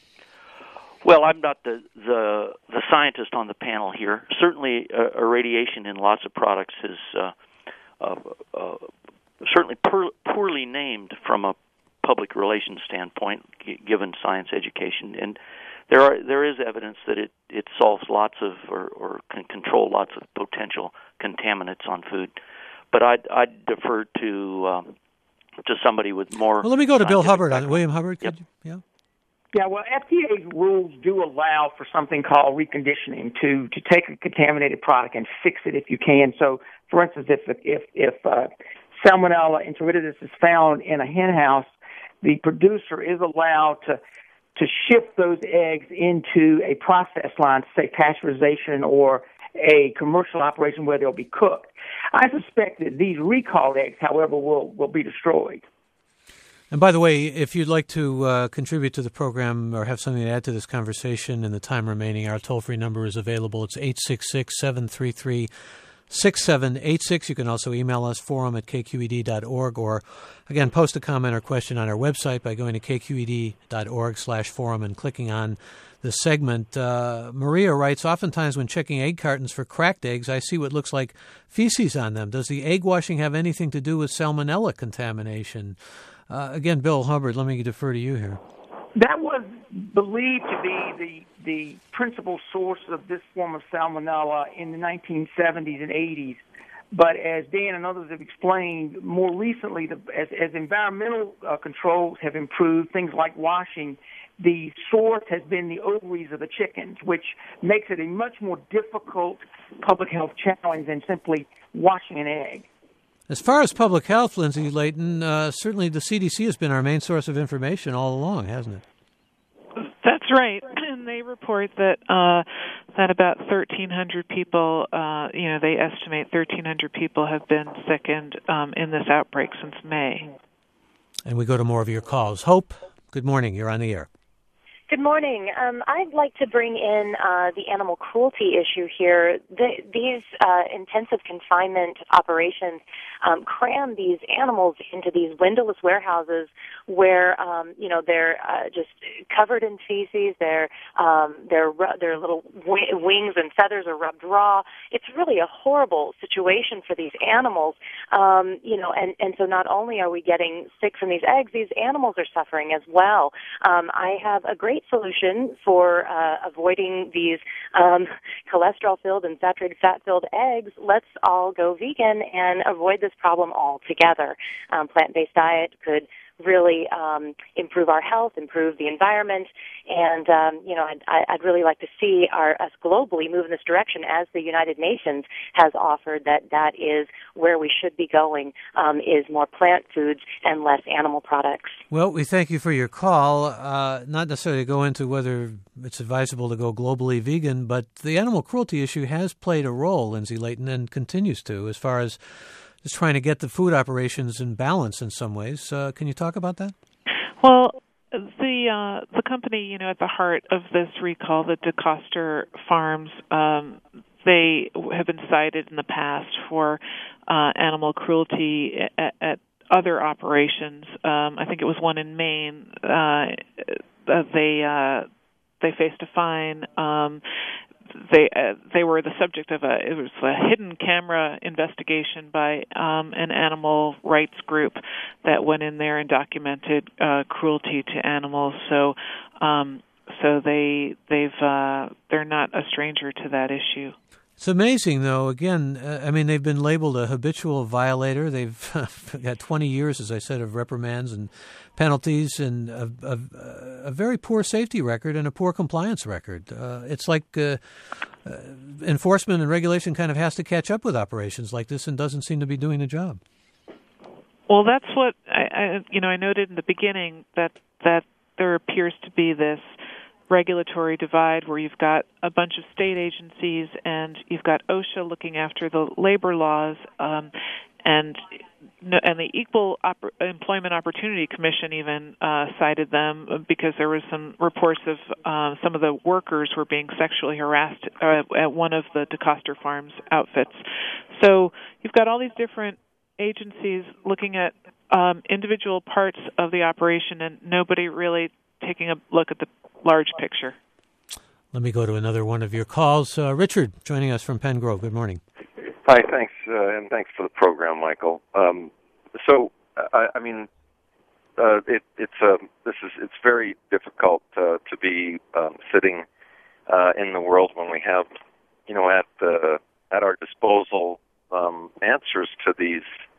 Well, I'm not the, the, the scientist on the panel here. Certainly, uh, irradiation in lots of products is uh, uh, uh, certainly poor, poorly named from a public relations standpoint, g- given science education, and there are there is evidence that it, it solves lots of or, or can control lots of potential contaminants on food. But I'd, I'd defer to um, to somebody with more.
Well, let me go to Bill Hubbard on William Hubbard.
Yep.
Could you? Yeah.
Yeah, well, F D A's rules do allow for something called reconditioning, to to take a contaminated product and fix it if you can. So, for instance, if if if uh, Salmonella enteritidis is found in a hen house, the producer is allowed to to shift those eggs into a process line, say pasteurization or a commercial operation where they'll be cooked. I suspect that these recalled eggs, however, will, will be destroyed.
And by the way, if you'd like to uh, contribute to the program or have something to add to this conversation in the time remaining, our toll-free number is available. It's eight six six, seven three three, six seven eight six. You can also email us, forum at k q e d dot org, or, again, post a comment or question on our website by going to k q e d dot org slash forum and clicking on the segment. Uh, Maria writes, oftentimes when checking egg cartons for cracked eggs, I see what looks like feces on them. Does the egg washing have anything to do with salmonella contamination? Uh, again, Bill Hubbard, let me defer to you here.
That was believed to be the the principal source of this form of salmonella in the nineteen seventies and eighties. But as Dan and others have explained, more recently, the, as, as environmental uh, controls have improved, things like washing, the source has been the ovaries of the chickens, which makes it a much more difficult public health challenge than simply washing an egg.
As far as public health, Lindsay Layton, uh, certainly the C D C has been our main source of information all along, hasn't it?
That's right, and they report that uh, that about thirteen hundred people, uh, you know, they estimate thirteen hundred people have been sickened um, in this outbreak since May.
And we go to more of your calls. Hope, good morning. You're on the air.
Good morning. Um, I'd like to bring in uh, the animal cruelty issue here. The, these uh, intensive confinement operations um, cram these animals into these windowless warehouses where, um, you know, they're uh, just covered in feces. Their um, their their little w- wings and feathers are rubbed raw. It's really a horrible situation for these animals. Um, you know, and, and so not only are we getting sick from these eggs, these animals are suffering as well. Um, I have a great solution for uh, avoiding these um, cholesterol-filled and saturated fat-filled eggs. Let's all go vegan and avoid this problem altogether. Um, plant-based diet could really um, improve our health, improve the environment, and um, you know, I'd, I'd really like to see our, us globally move in this direction, as the United Nations has offered that that is where we should be going, um, is more plant foods and less animal products.
Well, we thank you for your call. Uh, not necessarily to go into whether it's advisable to go globally vegan, but the animal cruelty issue has played a role, Lindsay Layton, and continues to, as far as is trying to get the food operations in balance in some ways. Uh, can you talk about that?
Well, the uh, the company, you know, at the heart of this recall, the DeCoster Farms, um, they have been cited in the past for uh, animal cruelty at, at other operations. Um, I think it was one in Maine. Uh, they uh, they faced a fine. Um, They uh, they were the subject of a it was a hidden camera investigation by um, an animal rights group that went in there and documented uh, cruelty to animals. So um, so they they've uh, they're not a stranger to that issue.
It's amazing, though. Again, uh, I mean, they've been labeled a habitual violator. They've got twenty years, as I said, of reprimands and penalties, and a, a, a very poor safety record and a poor compliance record. Uh, it's like uh, uh, enforcement and regulation kind of has to catch up with operations like this, and doesn't seem to be doing the job.
Well, that's what I, I you know I noted in the beginning, that that there appears to be this regulatory divide where you've got a bunch of state agencies and you've got OSHA looking after the labor laws, um, and and the Equal Oppor- Employment Opportunity Commission even uh, cited them because there was some reports of uh, some of the workers were being sexually harassed uh, at one of the DeCoster Farms outfits. So you've got all these different agencies looking at um, individual parts of the operation, and nobody really taking a look at the large picture.
Let me go to another one of your calls. Uh, Richard, joining us from Pen Grove. Good morning.
Hi, thanks, uh, and thanks for the program, Michael. Um, so, I, I mean, uh, it, it's uh, this is it's very difficult uh, to be um, sitting uh, in the world when we have, you know, at the at our disposal um, answers to these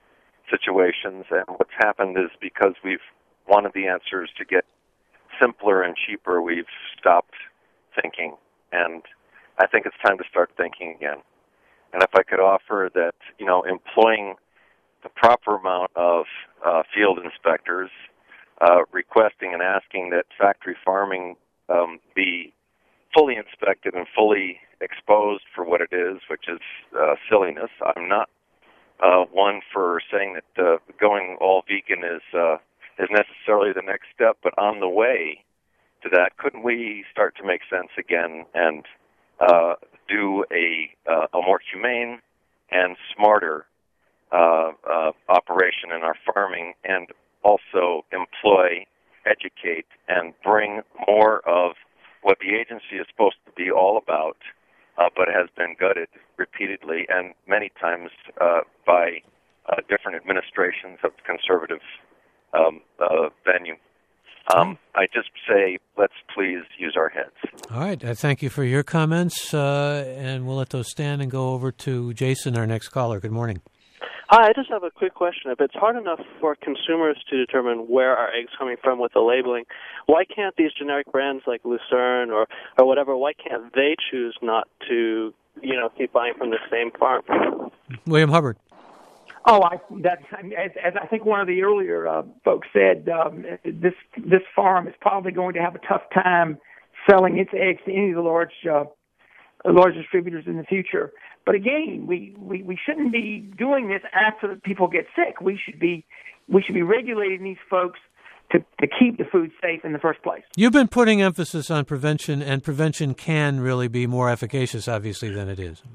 situations. And what's happened is, because we've wanted the answers to get simpler and cheaper, we've stopped thinking, and I think it's time to start thinking again. And if I could offer that, you know, employing the proper amount of uh, field inspectors, uh, requesting and asking that factory farming um, be fully inspected and fully exposed for what it is, which is uh, silliness. I'm not uh, one for saying that uh, going all vegan is uh, is necessarily the next step, but on the way to that, couldn't we start to make sense again and uh, do a uh, a more humane and smarter uh, uh, operation in our farming, and also employ, educate, and bring more of what the agency is supposed to be all about, uh, but has been gutted repeatedly and many times uh, by uh, different administrations of conservative Um, uh, venue. Um, I just say, let's please use our heads.
All right. I thank you for your comments, uh, and we'll let those stand and go over to Jason, our next caller. Good morning.
Hi, I just have a quick question. If it's hard enough for consumers to determine where our eggs coming from with the labeling, why can't these generic brands like Lucerne or, or whatever, why can't they choose not to, you know, keep buying from the same farm?
William Hubbard.
Oh, I, that's as, as I think one of the earlier uh, folks said. Um, this this farm is probably going to have a tough time selling its eggs to any of the large uh, large distributors in the future. But again, we, we, we shouldn't be doing this after people get sick. We should be we should be regulating these folks to to keep the food safe in the first place.
You've been putting emphasis on prevention, and prevention can really be more efficacious, obviously, than it is.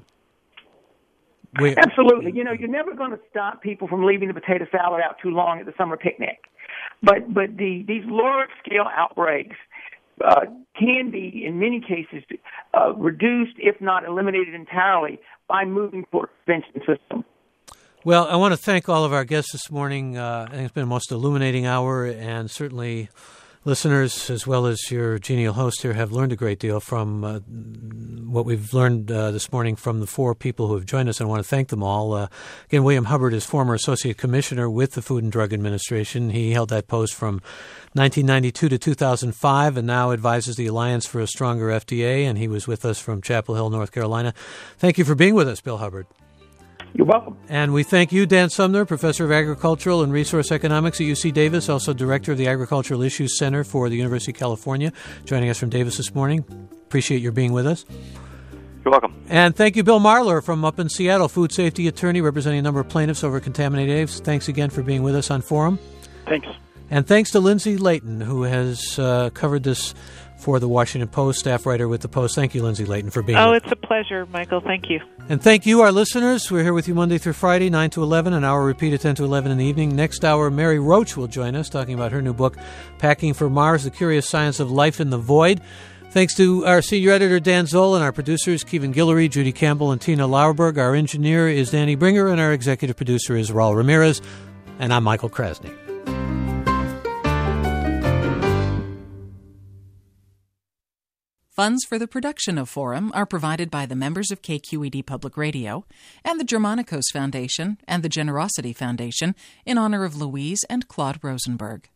We,
Absolutely. You know, you're never going to stop people from leaving the potato salad out too long at the summer picnic. But but the these large-scale outbreaks uh, can be, in many cases, uh, reduced, if not eliminated entirely, by moving toward a prevention system.
Well, I want to thank all of our guests this morning. Uh, I think it's been a most illuminating hour, and certainly listeners, as well as your genial host here, have learned a great deal from uh, what we've learned uh, this morning from the four people who have joined us. I want to thank them all. Uh, again, William Hubbard is former Associate Commissioner with the Food and Drug Administration. He held that post from nineteen ninety-two to two thousand five and now advises the Alliance for a Stronger F D A, and he was with us from Chapel Hill, North Carolina. Thank you for being with us, Bill Hubbard.
You're welcome.
And we thank you, Dan Sumner, Professor of Agricultural and Resource Economics at U C Davis, also Director of the Agricultural Issues Center for the University of California, joining us from Davis this morning. Appreciate your being with us.
You're welcome.
And thank you, Bill Marler, from up in Seattle, food safety attorney representing a number of plaintiffs over contaminated eggs. Thanks again for being with us on Forum.
Thanks.
And thanks to Lindsay Layton, who has uh, covered this for the Washington Post, staff writer with the Post. Thank you, Lindsay Layton, for being
Oh,
with
it's a pleasure, Michael. Thank you.
And thank you, our listeners. We're here with you Monday through Friday, nine to eleven, an hour repeat at ten to eleven in the evening. Next hour, Mary Roach will join us, talking about her new book, Packing for Mars, The Curious Science of Life in the Void. Thanks to our senior editor, Dan Zoll, and our producers, Kevin Guillory, Judy Campbell, and Tina Lauerberg. Our engineer is Danny Bringer, and our executive producer is Raul Ramirez. And I'm Michael Krasny.
Funds for the production of Forum are provided by the members of K Q E D Public Radio and the Germanicos Foundation and the Generosity Foundation in honor of Louise and Claude Rosenberg.